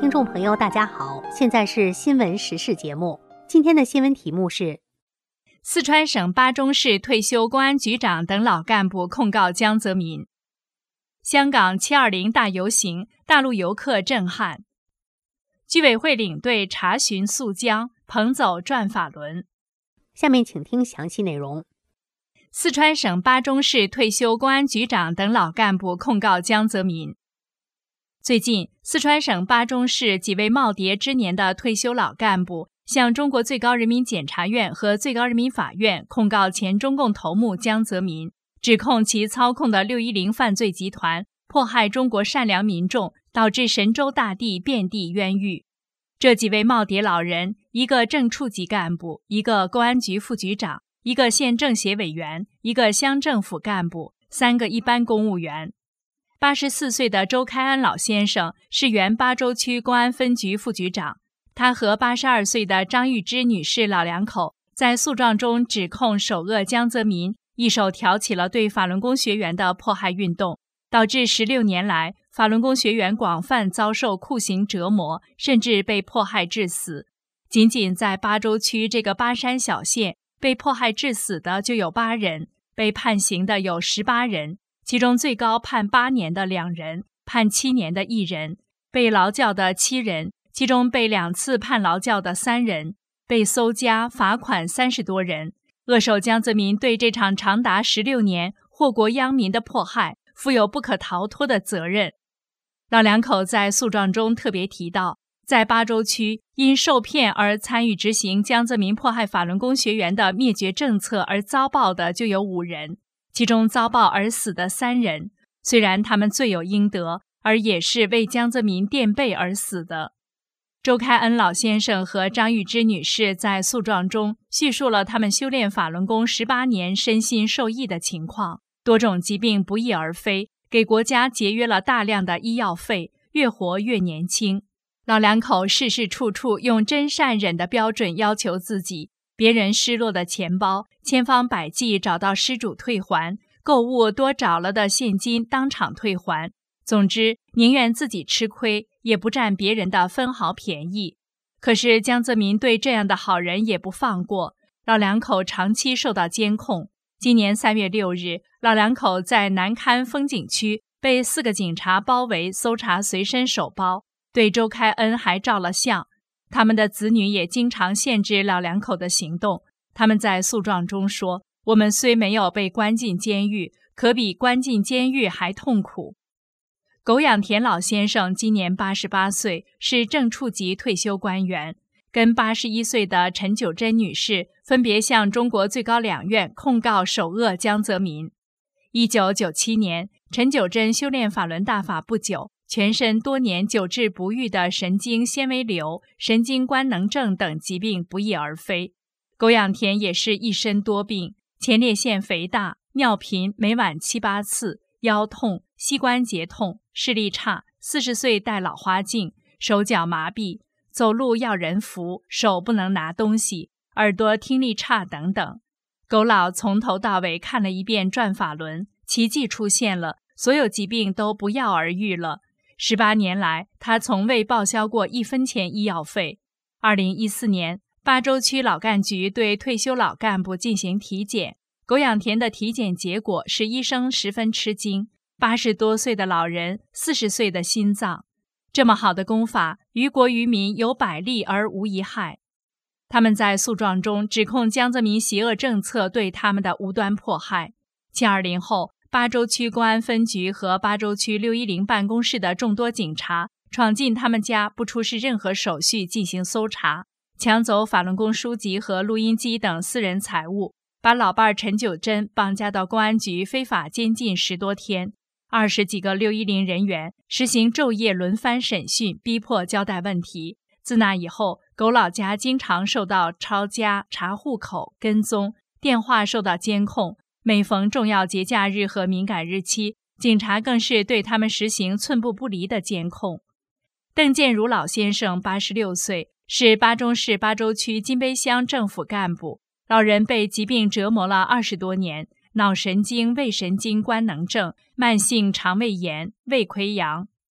听众朋友，大家好，现在是新闻时事节目。今天的新闻题目是： 四川省巴中市退休公安局长等老干部控告江泽民。香港720大游行，大陆游客震撼。居委会领队查询溯江，捧走转法轮。 下面请听详细内容。 四川省巴中市退休公安局长等老干部控告江泽民。最近，四川省巴中市几位耄耋之年的退休老干部向中国最高人民检察院和最高人民法院控告前中共头目江泽民，指控其操控的610犯罪集团迫害中国善良民众，导致神州大地遍地冤狱。这几位耄耋老人，一个正处级干部，一个公安局副局长，一个县政协委员，一个乡政府干部，3个一般公务员。84岁的周开安老先生是原巴州区公安分局副局长，他和82岁的张玉芝女士老两口在诉状中指控首恶江泽民一手挑起了对法轮功学员的迫害运动，导致16年来法轮功学员广泛遭受酷刑折磨，甚至被迫害致死。仅仅在巴州区这个巴山小县，被迫害致死的就有8人，被判刑的有18人，其中最高判8年的2人，判7年的1人，被劳教的7人，其中被2次判劳教的3人，被搜家罚款30多人。扼守江泽民对这场长达16年祸国殃民的迫害负有不可逃脱的责任。老两口在诉状中特别提到，在巴州区因受骗而参与执行江泽民迫害法轮功学员的灭绝政策而遭报的就有5人，其中遭报而死的3人，虽然他们罪有应得，而也是为江泽民垫背而死的。周开恩老先生和张玉芝女士在诉状中叙述了他们修炼法轮功18年身心受益的情况，多种疾病不翼而飞，给国家节约了大量的医药费，越活越年轻。老两口事事处处用真善忍的标准要求自己，别人失落的钱包，千方百计找到失主退还，购物多找了的现金当场退还。总之，宁愿自己吃亏，也不占别人的分毫便宜。可是江泽民对这样的好人也不放过，老两口长期受到监控。今年3月6日，老两口在南勘风景区被4个警察包围搜查随身手包，对周开恩还照了相。他们的子女也经常限制老两口的行动。他们在诉状中说，我们虽没有被关进监狱，可比关进监狱还痛苦。苟养田老先生今年88岁，是正处级退休官员，跟81岁的陈九珍女士分别向中国最高2院控告首恶江泽民。1997年，陈九珍修炼法轮大法不久，全身多年久治不愈的神经纤维瘤、神经官能症等疾病不翼而飞。苟养田也是一身多病，前列腺肥大、尿频每晚7、8次，腰痛、膝关节痛，视力差，40岁戴老花镜，手脚麻痹，走路要人扶，手不能拿东西，耳朵听力差等等。苟老从头到尾看了一遍转法轮，奇迹出现了，所有疾病都不药而愈了。18年来，他从未报销过1分钱医药费。2014年，巴州区老干局对退休老干部进行体检，苟养田的体检结果使医生十分吃惊，80多岁的老人，40岁的心脏，这么好的功法，于国于民有百利而无一害。他们在诉状中指控江泽民邪恶政策对他们的无端迫害。720后，巴州区公安分局和巴州区610办公室的众多警察闯进他们家，不出示任何手续进行搜查，抢走法轮功书籍和录音机等私人财物，把老伴陈九珍绑架到公安局非法监禁10多天。20几个610人员实行昼夜轮番审讯，逼迫交代问题。自那以后，苟老家经常受到抄家、查户口、跟踪，电话受到监控，每逢重要节假日和敏感日期，警察更是对他们实行寸步不离的监控。邓建儒老先生86岁，是巴中市巴州区金杯乡政府干部，老人被疾病折磨了20多年，脑神经、胃神经官能症、慢性肠胃炎、胃溃疡、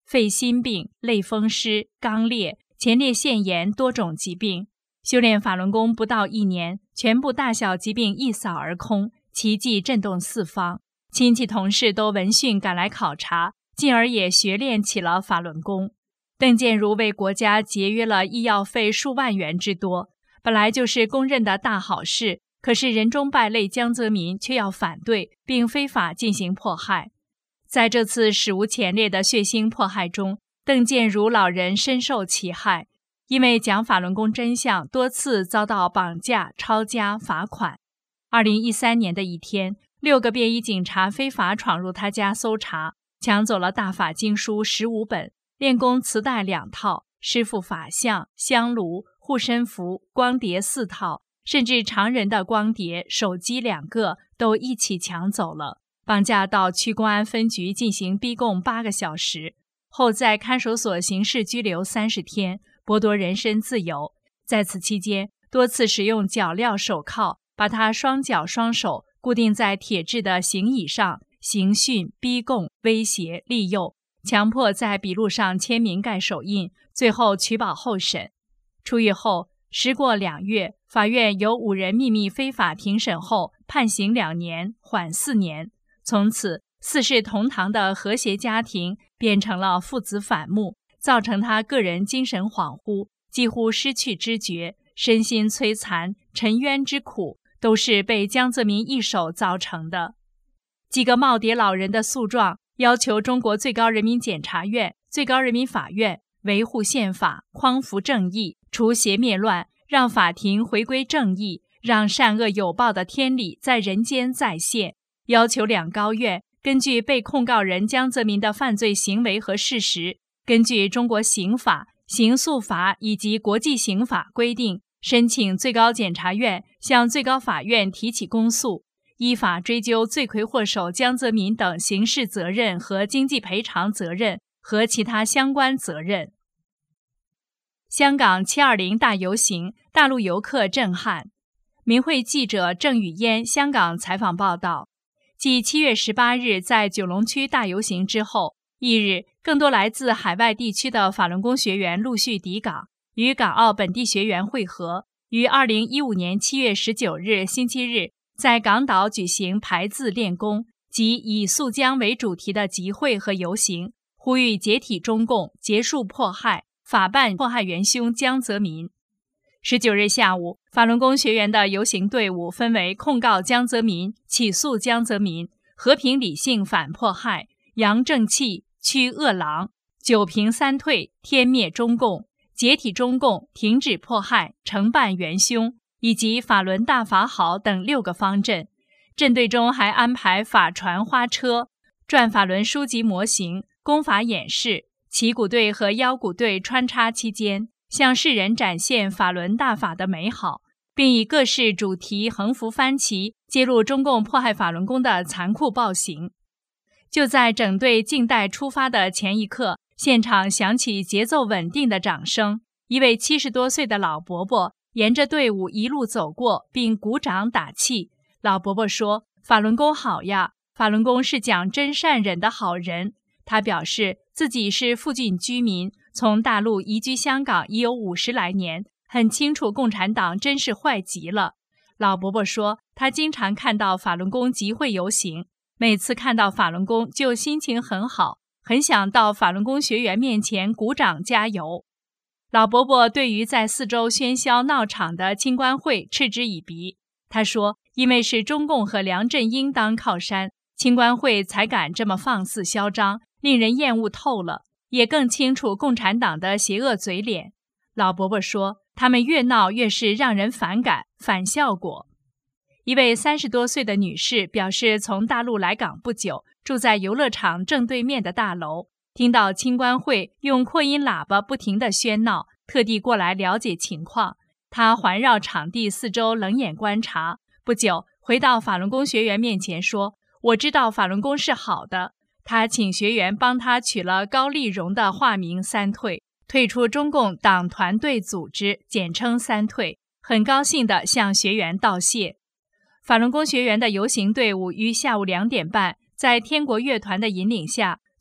肺心病、类风湿、肛裂、前列腺炎多种疾病。修炼法轮功不到1年，全部大小疾病一扫而空，奇迹震动四方。亲戚同事都闻讯赶来考察，进而也学练起了法轮功。邓建如为国家节约了医药费数万元之多，本来就是公认的大好事，可是人中败类江泽民却要反对并非法进行迫害。在这次史无前例的血腥迫害中，邓建如老人深受其害，因为讲法轮功真相，多次遭到绑架、抄家、罚款。2013年的一天，6个便衣警察非法闯入他家搜查，抢走了大法经书15本、练功磁带2套、师父法像、香炉、护身符、光碟4套，甚至常人的光碟、手机2个都一起抢走了，绑架到区公安分局进行逼供8个小时，后在看守所刑事拘留30天，剥夺人身自由。在此期间，多次使用脚镣手铐，把他双脚双手固定在铁制的刑椅上，刑讯、逼供、威胁、利诱，强迫在笔录上签名盖手印，最后取保候审。出狱后，时过2月，法院由5人秘密非法庭审后，判刑2年，缓4年。从此4世同堂的和谐家庭变成了父子反目，造成他个人精神恍惚，几乎失去知觉，身心摧残，沉冤之苦都是被江泽民一手造成的。几个耄耋老人的诉状要求中国最高人民检察院、最高人民法院维护宪法，匡扶正义，除邪灭乱，让法庭回归正义，让善恶有报的天理在人间再现，要求两高院根据被控告人江泽民的犯罪行为和事实，根据中国刑法、刑诉法以及国际刑法规定，申请最高检察院向最高法院提起公诉，依法追究罪魁祸首江泽民等刑事责任和经济赔偿责任和其他相关责任。香港720大游行，大陆游客震撼。民汇记者郑宇嫣香港采访报道，继7月18日在九龙区大游行之后，翌日更多来自海外地区的法轮功学员陆续抵港，与港澳本地学员会合，于2015年7月19日星期日在港岛举行排字练功及以肃江为主题的集会和游行，呼吁解体中共，结束迫害，法办迫害元凶江泽民。19日下午，法轮功学员的游行队伍分为控告江泽民、起诉江泽民、和平理性反迫害、扬正气、驱恶狼、九平三退、天灭中共、解体中共、停止迫害、惩办元凶以及法轮大法好等6个方阵。阵队中还安排法船花车、转法轮书籍模型、功法演示，旗鼓队和腰鼓队穿插期间，向世人展现法轮大法的美好，并以各式主题横幅翻旗，揭露中共迫害法轮功的残酷暴行。就在整队静待出发的前一刻，现场响起节奏稳定的掌声，一位70多岁的老伯伯沿着队伍一路走过，并鼓掌打气。老伯伯说：“法轮功好呀，法轮功是讲真善忍的好人。”他表示自己是附近居民，从大陆移居香港已有50来年，很清楚共产党真是坏极了。老伯伯说，他经常看到法轮功集会游行，每次看到法轮功就心情很好，很想到法轮功学员面前鼓掌加油。老伯伯对于在四周喧嚣闹场的清官会嗤之以鼻。他说，因为是中共和梁振英当靠山，清官会才敢这么放肆嚣张，令人厌恶透了，也更清楚共产党的邪恶嘴脸。老伯伯说，他们越闹越是让人反感，反效果。一位30多岁的女士表示，从大陆来港不久，住在游乐场正对面的大楼，听到清官会用扩音喇叭不停地喧闹，特地过来了解情况。她环绕场地四周冷眼观察，不久回到法轮功学员面前说，我知道法轮功是好的。他请学员帮他取了高丽蓉的化名三退，退出中共党团队组织，简称三退，很高兴地向学员道谢。法轮功学员的游行队伍于下午2点半，在天国乐团的引领下，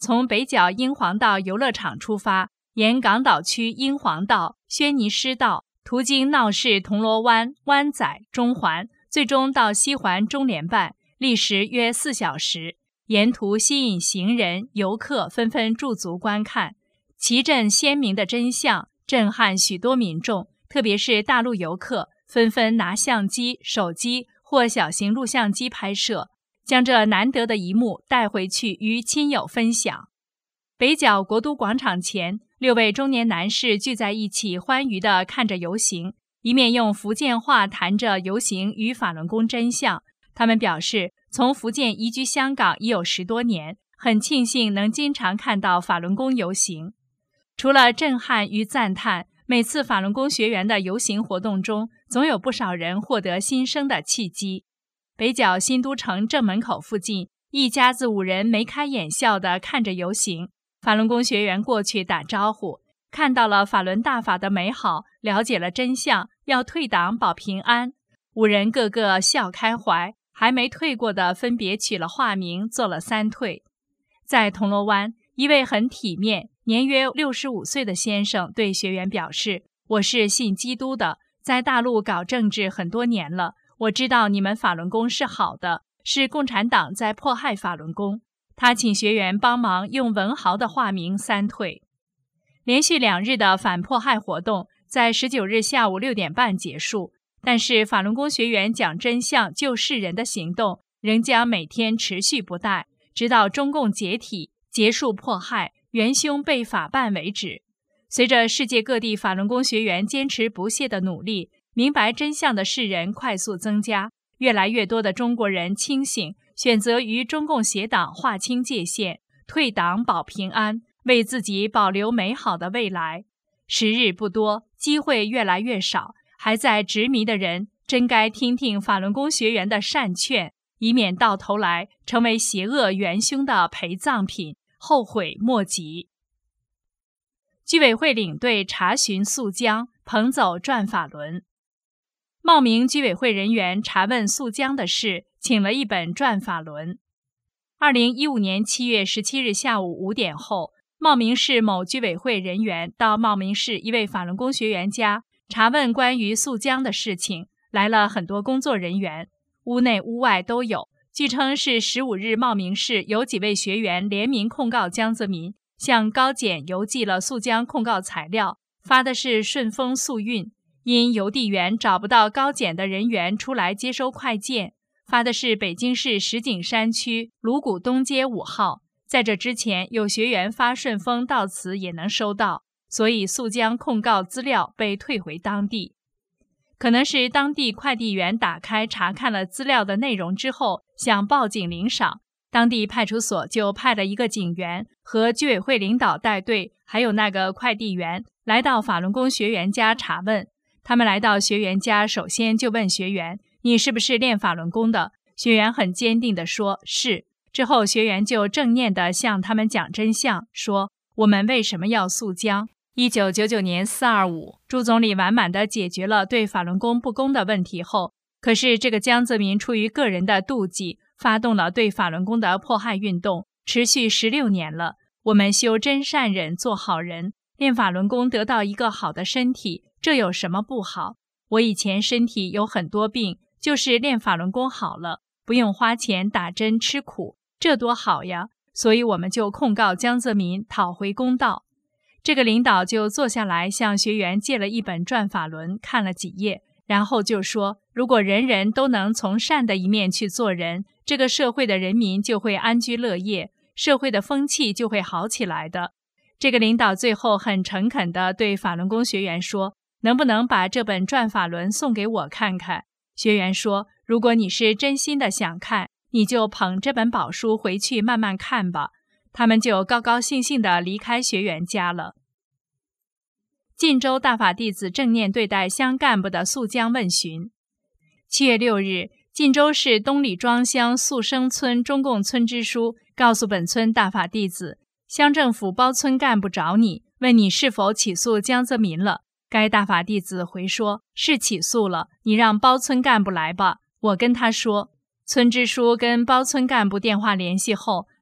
从北角英皇道游乐场出发，沿港岛区英皇道、轩尼诗道，途经闹市铜锣湾、湾仔、中环，最终到西环中联办，历时约4小时。沿途吸引行人、游客纷纷驻足观看，旗阵鲜明的真相震撼许多民众，特别是大陆游客纷纷拿相机、手机或小型录像机拍摄，将这难得的一幕带回去与亲友分享。北角国都广场前，6位中年男士聚在一起欢愉地看着游行，一面用福建话谈着游行与法轮功真相。他们表示，从福建移居香港已有10多年，很庆幸能经常看到法轮功游行。除了震撼与赞叹，每次法轮功学员的游行活动中，总有不少人获得新生的契机。北角新都城正门口附近，一家子5人眉开眼笑地看着游行。法轮功学员过去打招呼，看到了法轮大法的美好，了解了真相，要退党保平安。5人个个笑开怀，还没退过的分别取了化名，做了3退。在铜锣湾，一位很体面、年约65岁的先生对学员表示，我是信基督的，在大陆搞政治很多年了，我知道你们法轮功是好的，是共产党在迫害法轮功。他请学员帮忙用文豪的化名3退。连续2日的反迫害活动在19日下午6点半结束，但是法轮功学员讲真相救世人的行动仍将每天持续不怠，直到中共解体、结束迫害、元凶被法办为止。随着世界各地法轮功学员坚持不懈的努力，明白真相的世人快速增加，越来越多的中国人清醒，选择与中共邪党划清界限，退党保平安，为自己保留美好的未来。时日不多，机会越来越少，还在执迷的人真该听听法轮功学员的善劝，以免到头来成为邪恶元凶的陪葬品，后悔莫及。居委会领队查询溯江，捧走转法轮。茂名居委会人员查问溯江的事，请了一本转法轮。2015年7月17日下午5点后，茂名市某居委会人员到茂名市一位法轮功学员家查问关于溯江的事情，来了很多工作人员，屋内屋外都有。据称是15日茂名市有几位学员联名控告江泽民，向高检邮寄了溯江控告材料，发的是顺丰速运。因邮递员找不到高检的人员出来接收快件，发的是北京市石景山区鲁谷东街5号。在这之前，有学员发顺丰到此也能收到，所以溯江控告资料被退回当地。可能是当地快递员打开查看了资料的内容之后，想报警领赏，当地派出所就派了一个警员和居委会领导带队，还有那个快递员来到法轮功学员家查问。他们来到学员家，首先就问学员，你是不是练法轮功的？学员很坚定地说是。之后学员就正念地向他们讲真相，说我们为什么要溯江。1999年425，朱总理完满地解决了对法轮功不公的问题后，可是这个江泽民出于个人的妒忌，发动了对法轮功的迫害运动，持续16年了。我们修真善忍，做好人，练法轮功得到一个好的身体，这有什么不好？我以前身体有很多病，就是练法轮功好了，不用花钱打针吃苦，这多好呀！所以我们就控告江泽民，讨回公道。这个领导就坐下来向学员借了一本转法轮，看了几页，然后就说，如果人人都能从善的一面去做人，这个社会的人民就会安居乐业，社会的风气就会好起来的。这个领导最后很诚恳地对法轮功学员说，能不能把这本转法轮送给我看看？学员说，如果你是真心的想看，你就捧这本宝书回去慢慢看吧。他们就高高兴兴地离开学员家了。晋州大法弟子正念对待乡干部的溯江问询。7月6日，晋州市东里庄乡宿生村中共村支书告诉本村大法弟子，乡政府包村干部找你，问你是否起诉江泽民了。该大法弟子回说，是起诉了，你让包村干部来吧，我跟他说。村支书跟包村干部电话联系后，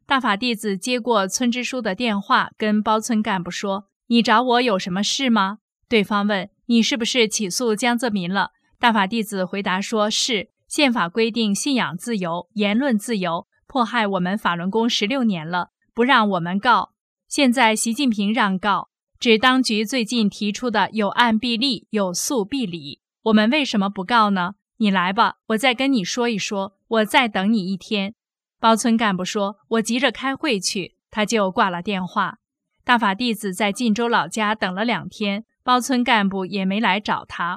大法弟子接过村支书的电话，跟包村干部说：“你找我有什么事吗？”对方问：“你是不是起诉江泽民了？”大法弟子回答说：“是，宪法规定信仰自由、言论自由，迫害我们法轮功16年了，不让我们告。现在习近平让告，指当局最近提出的有案必立，有诉必理。我们为什么不告呢？你来吧，我再跟你说一说，我再等你一天。”包村干部说：“我急着开会去。”他就挂了电话。大法弟子在晋州老家等了2天，包村干部也没来找他。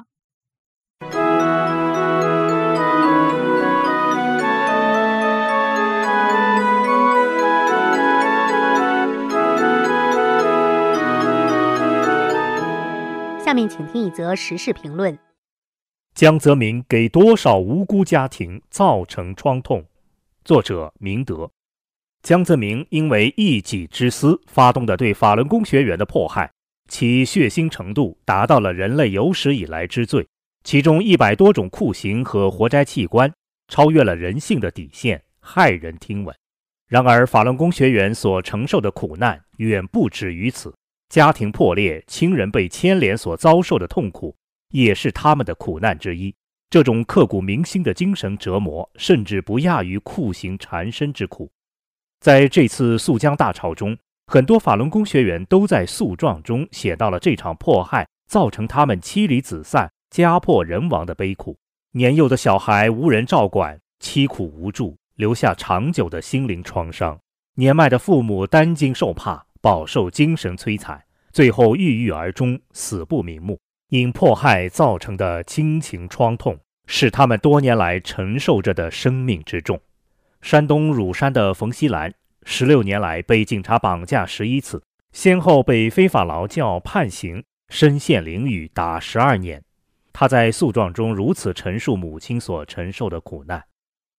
下面请听一则时事评论。 江泽民给多少无辜家庭造成创痛？作者明德。江泽民因为一己之私发动的对法轮功学员的迫害，其血腥程度达到了人类有史以来之最，其中100多种酷刑和活摘器官超越了人性的底线，骇人听闻。然而法轮功学员所承受的苦难远不止于此，家庭破裂、亲人被牵连所遭受的痛苦也是他们的苦难之一。这种刻骨铭心的精神折磨甚至不亚于酷刑缠身之苦。在这次诉江大潮中，很多法轮功学员都在诉状中写到了这场迫害造成他们妻离子散、家破人亡的悲苦。年幼的小孩无人照管，凄苦无助，留下长久的心灵创伤；年迈的父母担惊受怕，饱受精神摧残，最后郁郁而终，死不瞑目。因迫害造成的亲情创痛，是他们多年来承受着的生命之重。山东乳山的冯锡兰16年来被警察绑架11次，先后被非法劳教判刑，身陷囹圄达12年。他在诉状中如此陈述母亲所承受的苦难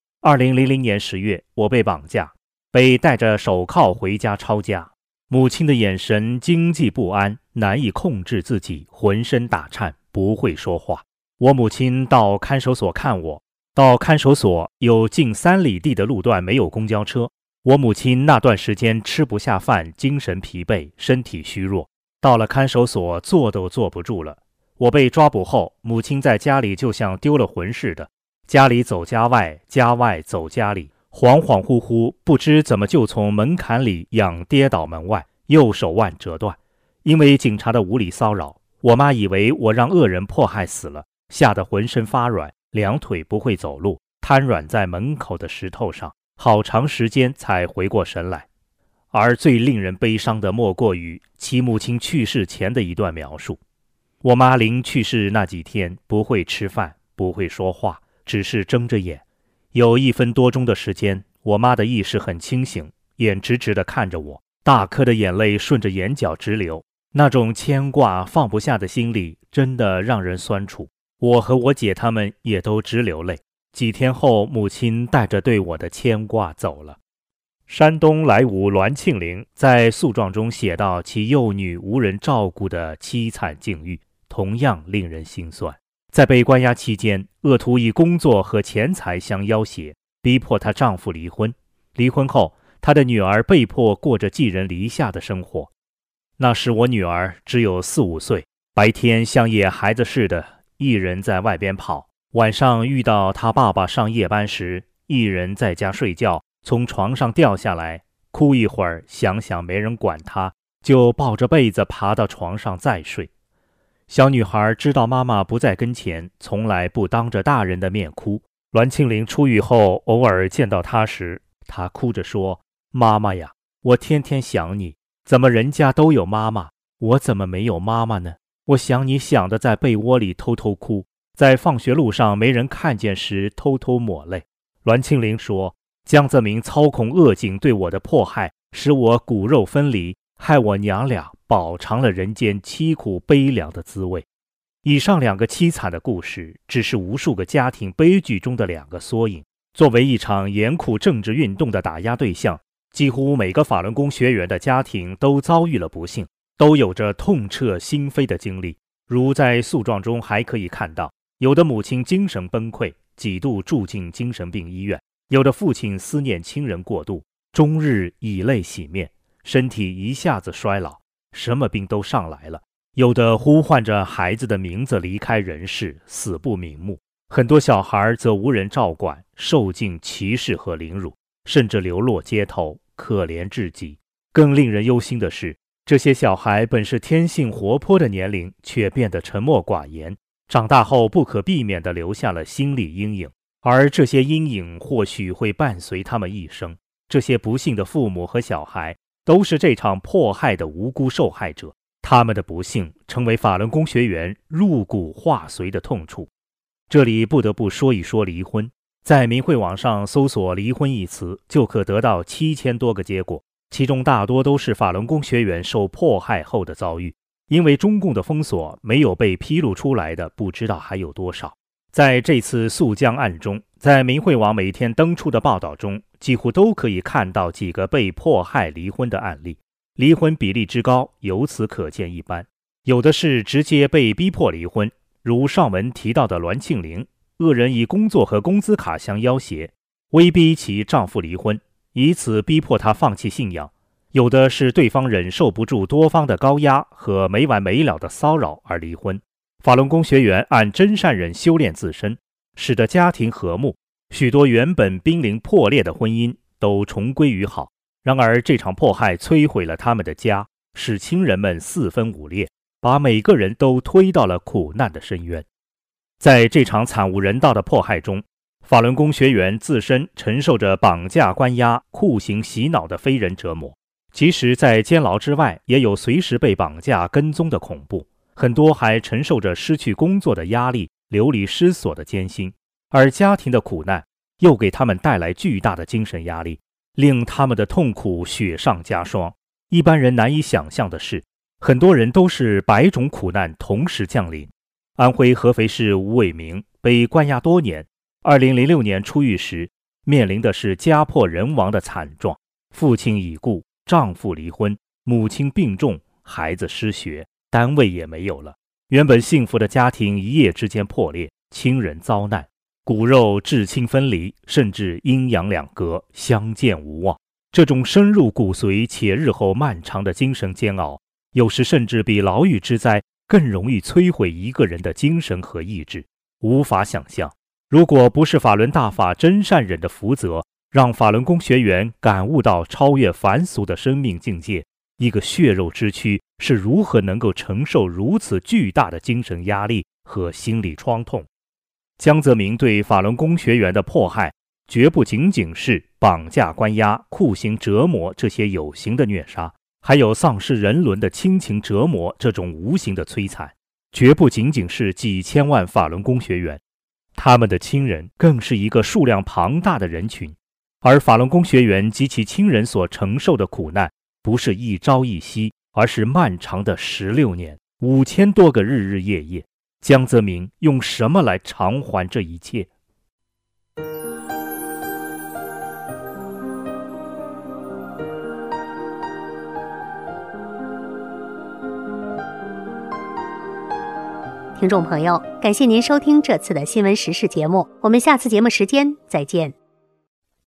：2000年10月，我被绑架，被戴着手铐回家抄家。母亲的眼神惊悸不安，难以控制自己，浑身打颤，不会说话。我母亲到看守所看我，到看守所有近3里地的路段没有公交车。我母亲那段时间吃不下饭，精神疲惫，身体虚弱。到了看守所，坐都坐不住了。我被抓捕后，母亲在家里就像丢了魂似的，家里走家外，家外走家里，恍恍惚惚，不知怎么就从门槛里仰跌倒门外，右手腕折断。因为警察的无理骚扰，我妈以为我让恶人迫害死了，吓得浑身发软，两腿不会走路，瘫软在门口的石头上，好长时间才回过神来。而最令人悲伤的莫过于其母亲去世前的一段描述。我妈临去世那几天不会吃饭，不会说话，只是睁着眼。有1分多钟的时间，我妈的意识很清醒，眼直直地看着我，大颗的眼泪顺着眼角直流。那种牵挂放不下的心里真的让人酸楚，我和我姐他们也都直流泪。几天后，母亲带着对我的牵挂走了。山东莱芜栾庆龄在诉状中写到其幼女无人照顾的凄惨境遇，同样令人心酸。在被关押期间，恶徒以工作和钱财相要挟，逼迫她丈夫离婚。离婚后，她的女儿被迫过着寄人篱下的生活。那时我女儿只有4、5岁，白天像野孩子似的一人在外边跑，晚上遇到她爸爸上夜班时，一人在家睡觉，从床上掉下来，哭一会儿，想想没人管她，就抱着被子爬到床上再睡。小女孩知道妈妈不在跟前，从来不当着大人的面哭。栾庆龄出狱后，偶尔见到她时，她哭着说：“妈妈呀，我天天想你，怎么人家都有妈妈，我怎么没有妈妈呢？我想你想得在被窝里偷偷哭，在放学路上没人看见时偷偷抹泪。”栾庆龄说：“江泽民操控恶警对我的迫害，使我骨肉分离，害我娘俩饱尝了人间凄苦悲凉的滋味。”以上2个凄惨的故事，只是无数个家庭悲剧中的2个缩影。作为一场严酷政治运动的打压对象，几乎每个法轮功学员的家庭都遭遇了不幸，都有着痛彻心扉的经历。如在诉状中还可以看到，有的母亲精神崩溃，几度住进精神病医院；有的父亲思念亲人过度， 终日以泪洗面，身体一下子衰老，什么病都上来了。有的呼唤着孩子的名字离开人世，死不瞑目；很多小孩则无人照管，受尽歧视和凌辱，甚至流落街头，可怜至极。更令人忧心的是，这些小孩本是天性活泼的年龄，却变得沉默寡言，长大后不可避免地留下了心理阴影，而这些阴影或许会伴随他们一生。这些不幸的父母和小孩都是这场迫害的无辜受害者，他们的不幸成为法轮功学员入骨化髓的痛处。这里不得不说一说离婚，在明慧网上搜索离婚一词，就可得到7000多个结果，其中大多都是法轮功学员受迫害后的遭遇。因为中共的封锁，没有被披露出来的不知道还有多少。在这次诉江案中，在明慧网每天登出的报道中，几乎都可以看到几个被迫害离婚的案例，离婚比例之高由此可见一斑。有的是直接被逼迫离婚，如上文提到的栾庆龄，恶人以工作和工资卡相要挟，威逼其丈夫离婚，以此逼迫他放弃信仰。有的是对方忍受不住多方的高压和没完没了的骚扰而离婚。法轮功学员按真善忍修炼自身，使得家庭和睦，许多原本濒临破裂的婚姻都重归于好。然而这场迫害摧毁了他们的家，使亲人们四分五裂，把每个人都推到了苦难的深渊。在这场惨无人道的迫害中，法轮功学员自身承受着绑架、关押、酷刑、洗脑的非人折磨，即使在监牢之外，也有随时被绑架跟踪的恐怖。很多还承受着失去工作的压力，流离失所的艰辛，而家庭的苦难又给他们带来巨大的精神压力，令他们的痛苦雪上加霜。一般人难以想象的是，很多人都是百种苦难同时降临。安徽合肥市吴伟明被关押多年，2006年出狱时，面临的是家破人亡的惨状，父亲已故，丈夫离婚，母亲病重，孩子失学，单位也没有了。原本幸福的家庭一夜之间破裂，亲人遭难，骨肉至亲分离，甚至阴阳两隔，相见无望。这种深入骨髓且日后漫长的精神煎熬，有时甚至比牢狱之灾更容易摧毁一个人的精神和意志。无法想象，如果不是法轮大法真善忍的福泽，让法轮功学员感悟到超越凡俗的生命境界，一个血肉之躯是如何能够承受如此巨大的精神压力和心理创痛。江泽民对法轮功学员的迫害，绝不仅仅是绑架、关押、酷刑、折磨这些有形的虐杀，还有丧失人伦的亲情折磨这种无形的摧残，绝不仅仅是几千万法轮功学员，他们的亲人更是一个数量庞大的人群。而法轮功学员及其亲人所承受的苦难，不是一朝一夕，而是漫长的16年，5000多个日日夜夜。江泽民用什么来偿还这一切？ 听众朋友，感谢您收听这次的新闻时事节目，我们下次节目时间再见。